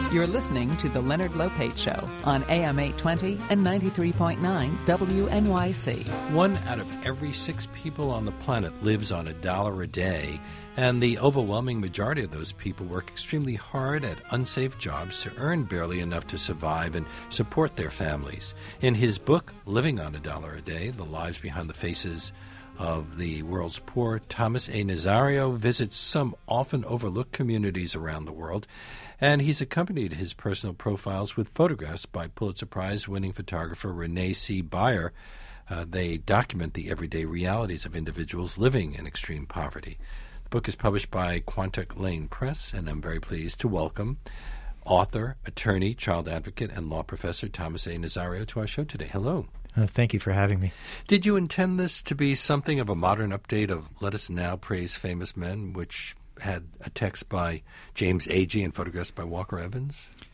You're listening to The Leonard Lopate Show on AM 820 and 93.9 WNYC. 1 out of every 6 people on the planet lives on $1 a day, and the overwhelming majority of those people work extremely hard at unsafe jobs to earn barely enough to survive and support their families. In his book, Living on $1 a Day, The Lives Behind the Faces of the World's Poor, Thomas A. Nazario visits some often overlooked communities around the world, and he's accompanied his personal profiles with photographs by Pulitzer Prize-winning photographer Renee C. Beyer. They document the everyday realities of individuals living in extreme poverty. The book is published by Quantock Lane Press, and I'm very pleased to welcome author, attorney, child advocate, and law professor Thomas A. Nazario to our show today. Hello. Thank you for having me. Did you intend this to be something of a modern update of Let Us Now Praise Famous Men, which had a text by James Agee and photographs by Walker Evans?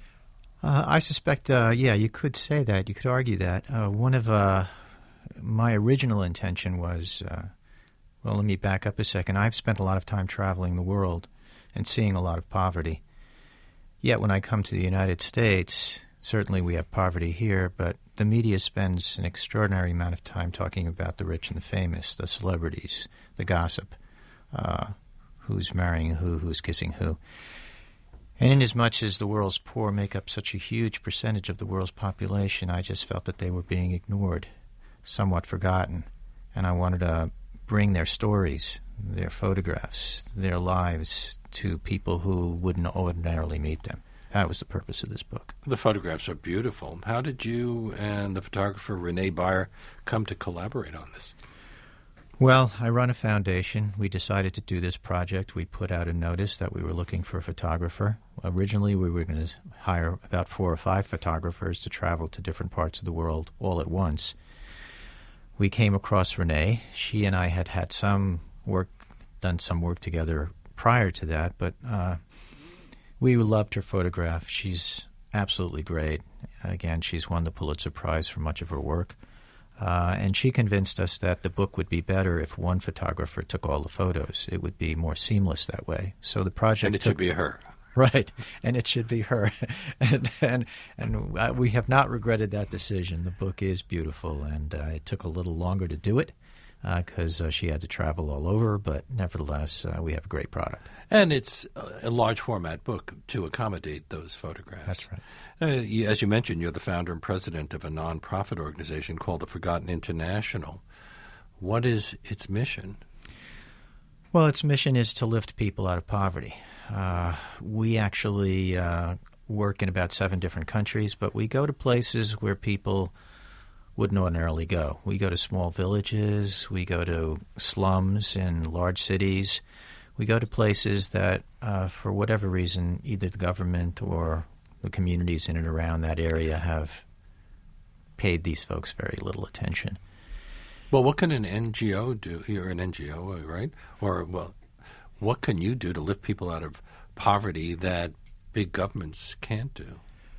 I suspect, you could say that. You could argue that. One of my original intention was, let me back up a second. I've spent a lot of time traveling the world and seeing a lot of poverty. Yet when I come to the United States, certainly we have poverty here, but the media spends an extraordinary amount of time talking about the rich and the famous, the celebrities, the gossip, who's marrying who, who's kissing who. And inasmuch as the world's poor make up such a huge percentage of the world's population, I just felt that they were being ignored, somewhat forgotten. And I wanted to bring their stories, their photographs, their lives to people who wouldn't ordinarily meet them. That was the purpose of this book. The photographs are beautiful. How did you and the photographer Renee Beyer come to collaborate on this? Well, I run a foundation. We decided to do this project. We put out a notice that we were looking for a photographer. Originally, we were going to hire about 4 or 5 photographers to travel to different parts of the world all at once. We came across Renee. She and I had done some work together prior to that, but we loved her photograph. She's absolutely great. Again, she's won the Pulitzer Prize for much of her work. And she convinced us that the book would be better if one photographer took all the photos. It would be more seamless that way. So the project And it should be her. Right, and it should be her. and we have not regretted that decision. The book is beautiful, and it took a little longer to do it because she had to travel all over, but nevertheless, we have a great product. And it's a large format book to accommodate those photographs. That's right. As you mentioned, you're the founder and president of a nonprofit organization called the Forgotten International. What is its mission? Well, its mission is to lift people out of poverty. We actually work in about 7 different countries, but we go to places where people wouldn't ordinarily go. We go to small villages, we go to slums in large cities, we go to places that, for whatever reason, either the government or the communities in and around that area have paid these folks very little attention. Well, what can an NGO do? You're an NGO, right? Or, what can you do to lift people out of poverty that big governments can't do?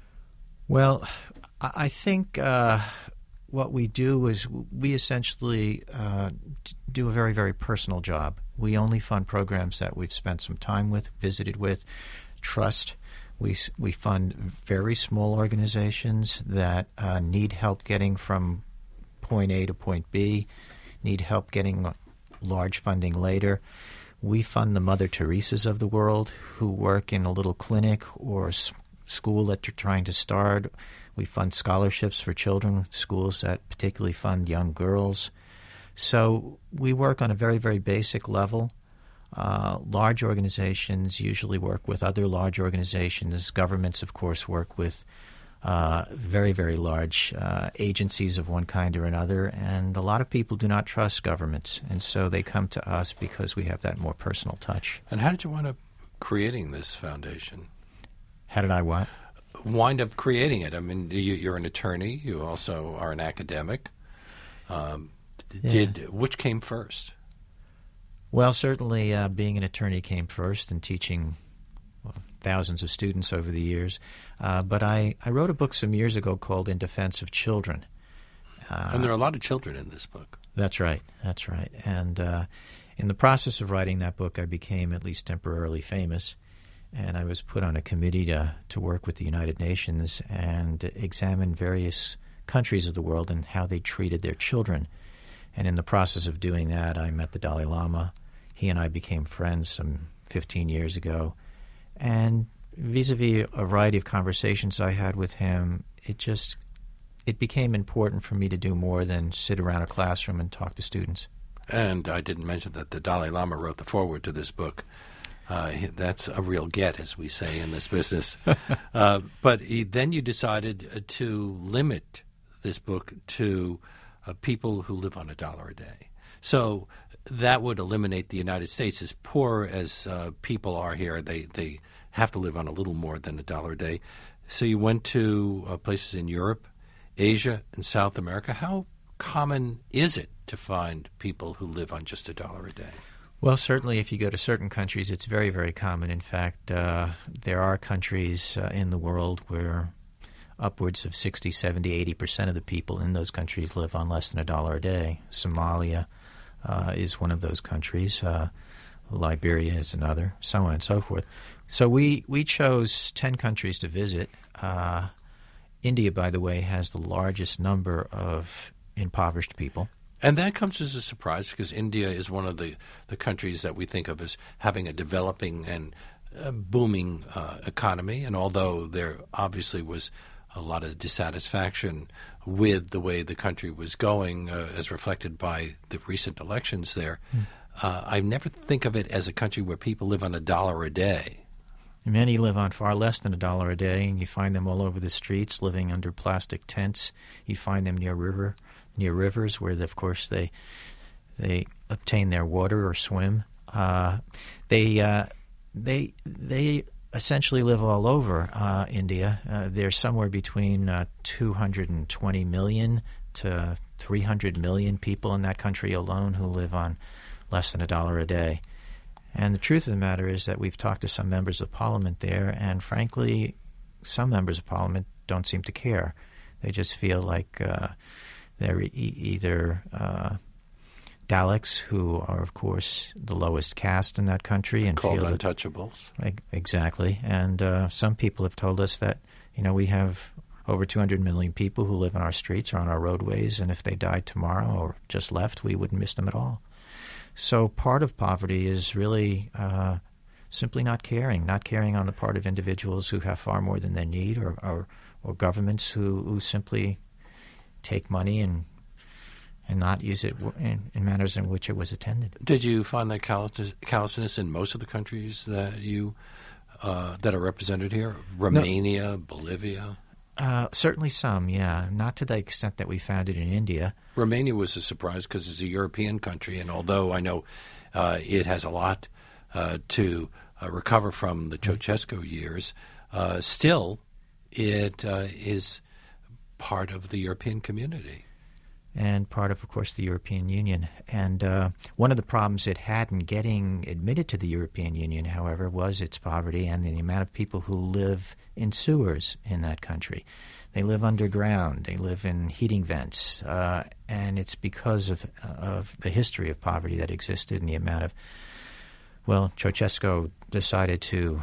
Well, I think what we do is we essentially do a very, very personal job. We only fund programs that we've spent some time with, visited with, trust. We fund very small organizations that need help getting from point A to point B, need help getting large funding later. We fund the Mother Teresas of the world who work in a little clinic or school that they're trying to start. We fund scholarships for children, schools that particularly fund young girls. So we work on a very, very basic level. Large organizations usually work with other large organizations. Governments, of course, work with very, very large agencies of one kind or another, and a lot of people do not trust governments, and so they come to us because we have that more personal touch. And how did you wind up creating this foundation? How did I what? Wind up creating it. I mean, you're an attorney. You also are an academic. Which came first? Well, certainly being an attorney came first and teaching thousands of students over the years. But I wrote a book some years ago called In Defense of Children. And there are a lot of children in this book. That's right. And in the process of writing that book, I became at least temporarily famous. and I was put on a committee to work with the United Nations and examine various countries of the world and how they treated their children. And in the process of doing that, I met the Dalai Lama. He and I became friends some 15 years ago. And vis-a-vis a variety of conversations I had with him, it became important for me to do more than sit around a classroom and talk to students. And I didn't mention that the Dalai Lama wrote the foreword to this book. That's a real get, as we say in this business. But then you decided to limit this book to people who live on $1 a day. So that would eliminate the United States. As poor as people are here, they have to live on a little more than $1 a day. So you went to places in Europe, Asia, and South America. How common is it to find people who live on just $1 a day? Well, certainly if you go to certain countries, it's very, very common. In fact, there are countries in the world where upwards of 60, 70, 80% of the people in those countries live on less than $1 a day. Somalia is one of those countries. Liberia is another, so on and so forth. So we chose 10 countries to visit. India, by the way, has the largest number of impoverished people. And that comes as a surprise because India is one of the countries that we think of as having a developing and booming economy. And although there obviously was a lot of dissatisfaction with the way the country was going, as reflected by the recent elections there, I never think of it as a country where people live on $1 a day. Many live on far less than $1 a day, and you find them all over the streets, living under plastic tents. You find them near rivers, where, of course, they obtain their water or swim. They essentially live all over India. There's somewhere between 220 million to 300 million people in that country alone who live on less than $1 a day. And the truth of the matter is that we've talked to some members of Parliament there, and frankly, some members of Parliament don't seem to care. They just feel like they're either Daleks, who are, of course, the lowest caste in that country, and called feel untouchables. Exactly. And some people have told us that, we have over 200 million people who live on our streets or on our roadways, and if they died tomorrow or just left, we wouldn't miss them at all. So part of poverty is really simply not caring on the part of individuals who have far more than they need, or governments who simply take money and not use it in manners in which it was intended. Did you find that callousness in most of the countries that you that are represented here? Romania, Bolivia? Certainly some, yeah. Not to the extent that we found it in India. Romania was a surprise because it's a European country, and although I know it has a lot to recover from the Ceausescu years, still it is part of the European community. And part of course, the European Union. And one of the problems it had in getting admitted to the European Union, however, was its poverty and the amount of people who live in sewers in that country. They live underground. They live in heating vents. And it's because of the history of poverty that existed and the amount of, Ceausescu decided to,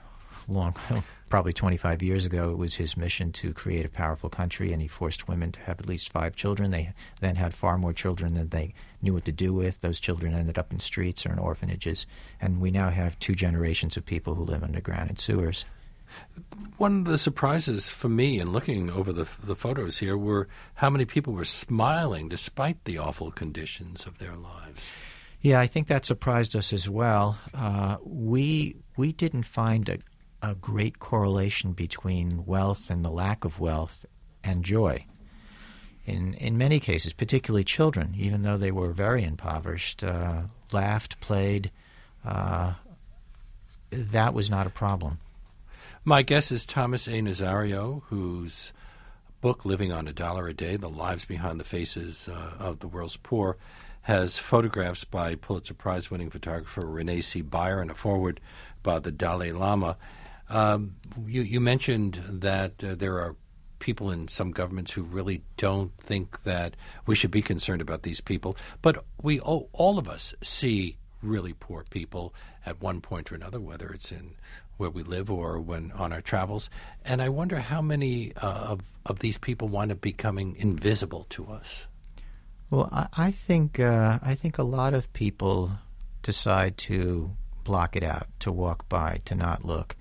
probably 25 years ago, it was his mission to create a powerful country, and he forced women to have at least 5 children. They then had far more children than they knew what to do with. Those children ended up in streets or in orphanages, and we now have 2 generations of people who live underground in sewers. One of the surprises for me in looking over the photos here were how many people were smiling despite the awful conditions of their lives. Yeah, I think that surprised us as well. We didn't find a great correlation between wealth and the lack of wealth and joy. In many cases, particularly children, even though they were very impoverished, laughed, played. That was not a problem. My guest is Thomas A. Nazario, whose book, Living on $1 a Day, The Lives Behind the Faces of the World's Poor, has photographs by Pulitzer Prize-winning photographer Renee C. Beyer and a foreword by the Dalai Lama. You mentioned that there are people in some governments who really don't think that we should be concerned about these people, but all of us see really poor people at one point or another, whether it's in where we live or when on our travels. And I wonder how many of these people wind up becoming invisible to us. Well, I think a lot of people decide to block it out, to walk by, to not look.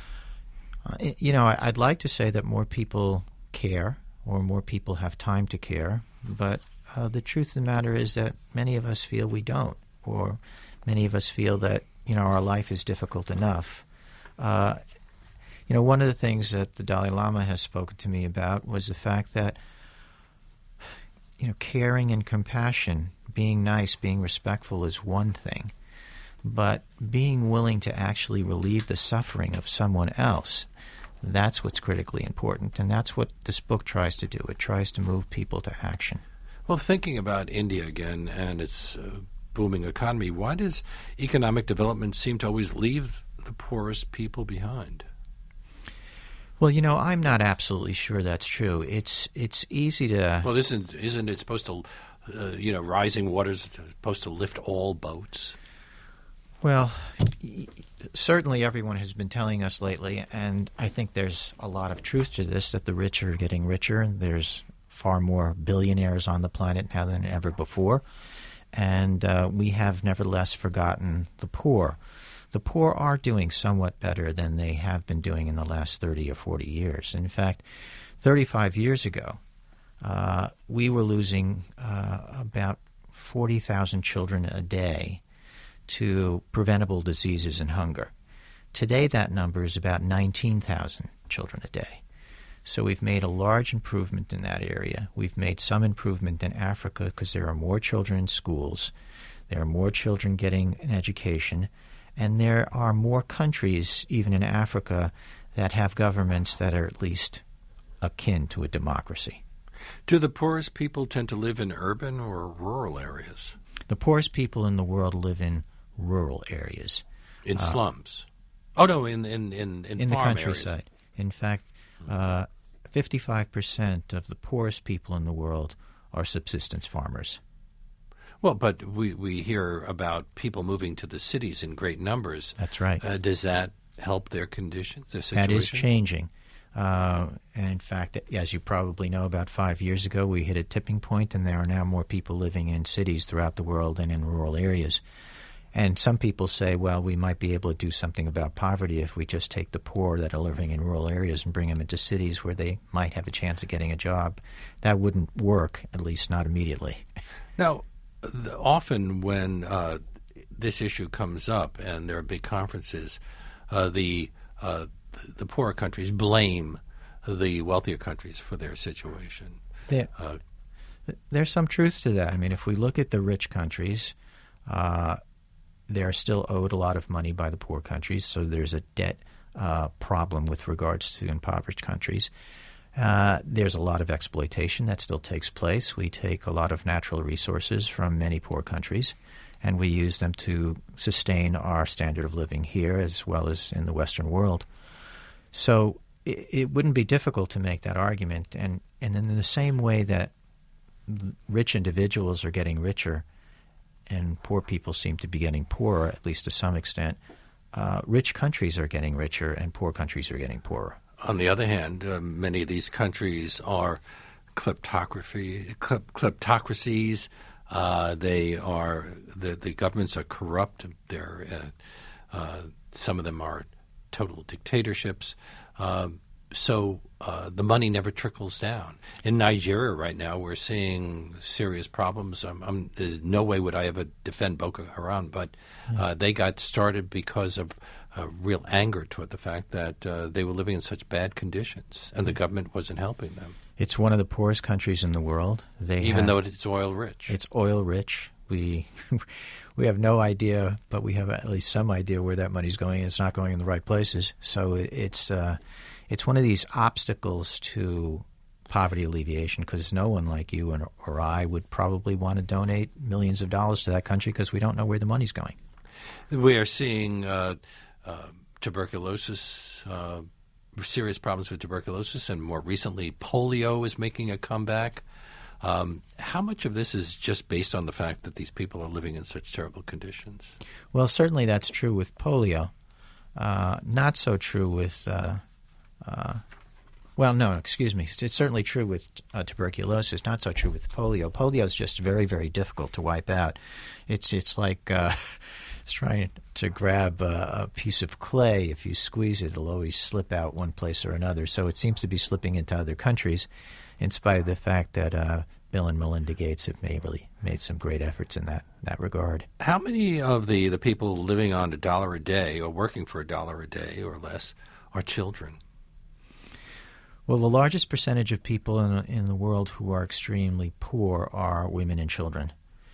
I'd like to say that more people care or more people have time to care, but the truth of the matter is that many of us feel we don't, or many of us feel that, our life is difficult enough. One of the things that the Dalai Lama has spoken to me about was the fact that, caring and compassion, being nice, being respectful is one thing, but being willing to actually relieve the suffering of someone else, that's what's critically important, and that's what this book tries to do. It tries to move people to action. Well, thinking about India again and its booming economy, why does economic development seem to always leave the poorest people behind? Well, I'm not absolutely sure that's true. It's easy to... Well, isn't it supposed to, rising waters supposed to lift all boats? Well, certainly everyone has been telling us lately, and I think there's a lot of truth to this, that the rich are getting richer, and there's far more billionaires on the planet now than ever before, and we have nevertheless forgotten the poor. The poor are doing somewhat better than they have been doing in the last 30 or 40 years. In fact, 35 years ago, we were losing about 40,000 children a day to preventable diseases and hunger. Today, that number is about 19,000 children a day. So we've made a large improvement in that area. We've made some improvement in Africa because there are more children in schools, there are more children getting an education, and there are more countries, even in Africa, that have governments that are at least akin to a democracy. Do the poorest people tend to live in urban or rural areas? The poorest people in the world live in rural areas. In slums? Oh, no, in the farm countryside. areas. In fact, 55% of the poorest people in the world are subsistence farmers. Well, but we hear about people moving to the cities in great numbers. That's right. Does that help their conditions, their situation? That is changing. And in fact, as you probably know, about 5 years ago, we hit a tipping point, and there are now more people living in cities throughout the world than in rural areas. And some people say, well, we might be able to do something about poverty if we just take the poor that are living in rural areas and bring them into cities where they might have a chance of getting a job. That wouldn't work, at least not immediately. Now, often when this issue comes up and there are big conferences, the poorer countries blame the wealthier countries for their situation. There's some truth to that. I mean, if we look at the rich countries, they're still owed a lot of money by the poor countries, so there's a debt problem with regards to impoverished countries. There's a lot of exploitation that still takes place. We take a lot of natural resources from many poor countries, and we use them to sustain our standard of living here as well as in the Western world. So it wouldn't be difficult to make that argument. And in the same way that rich individuals are getting richer and poor people seem to be getting poorer, at least to some extent, rich countries are getting richer and poor countries are getting poorer. On the other hand, many of these countries are kleptocracies. They are the governments are corrupt. Some of them are total dictatorships. So the money never trickles down. In Nigeria right now, we're seeing serious problems. No way would I ever defend Boko Haram, but they got started because of real anger toward the fact that they were living in such bad conditions, and the government wasn't helping them. It's one of the poorest countries in the world. Even though it's oil rich. It's oil rich. We have no idea, but we have at least some idea where that money's going. It's not going in the right places. So it's one of these obstacles to poverty alleviation, because no one like you or I would probably want to donate millions of dollars to that country because we don't know where the money's going. We are seeing tuberculosis, serious problems with tuberculosis, and more recently polio is making a comeback. How much of this is just based on the fact that these people are living in such terrible conditions? Well, certainly that's true with polio. Not so true with well, no, excuse me. It's certainly true with tuberculosis, not so true with polio. Polio is just very, very difficult to wipe out. It's like it's trying to grab a piece of clay. If you squeeze it, it'll always slip out one place or another. So it seems to be slipping into other countries, in spite of the fact that Bill and Melinda Gates have made some great efforts in that regard. How many of the people living on $1 a day or working for $1 a day or less are children? Well, the largest percentage of people in the world who are extremely poor are women and children.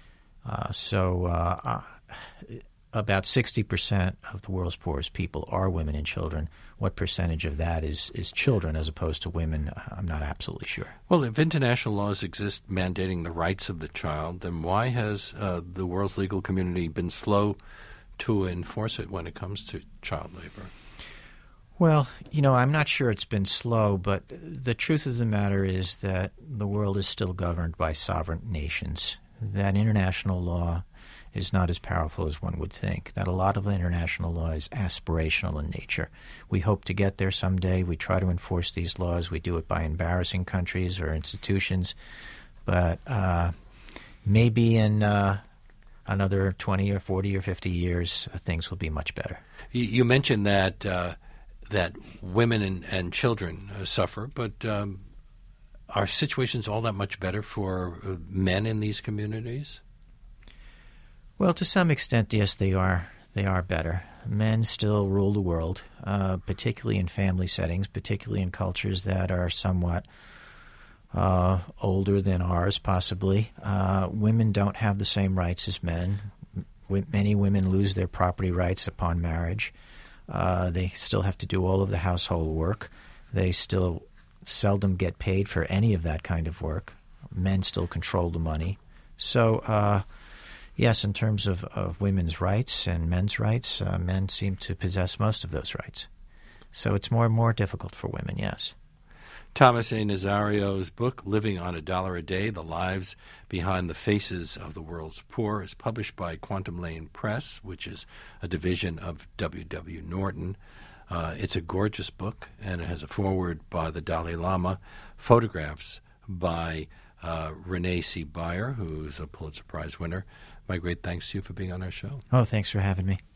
About 60% of the world's poorest people are women and children. What percentage of that is children as opposed to women, I'm not absolutely sure. Well, if international laws exist mandating the rights of the child, then why has the world's legal community been slow to enforce it when it comes to child labor? Well, I'm not sure it's been slow, but the truth of the matter is that the world is still governed by sovereign nations, that international law is not as powerful as one would think, that a lot of the international law is aspirational in nature. We hope to get there someday. We try to enforce these laws. We do it by embarrassing countries or institutions, but maybe in another 20 or 40 or 50 years, things will be much better. You mentioned that women and children suffer, but are situations all that much better for men in these communities? Well, to some extent, yes, they are. They are better. Men still rule the world, particularly in family settings, particularly in cultures that are somewhat older than ours, possibly. Women don't have the same rights as men. Many women lose their property rights upon marriage. They still have to do all of the household work. They still seldom get paid for any of that kind of work. Men still control the money. So, yes, in terms of women's rights and men's rights, men seem to possess most of those rights. So it's more and more difficult for women, yes. Thomas A. Nazario's book, Living on $1 a Day, The Lives Behind the Faces of the World's Poor, is published by Quantum Lane Press, which is a division of W.W. Norton. It's a gorgeous book, and it has a foreword by the Dalai Lama, photographs by Renee C. Beyer, who's a Pulitzer Prize winner. My great thanks to you for being on our show. Oh, thanks for having me.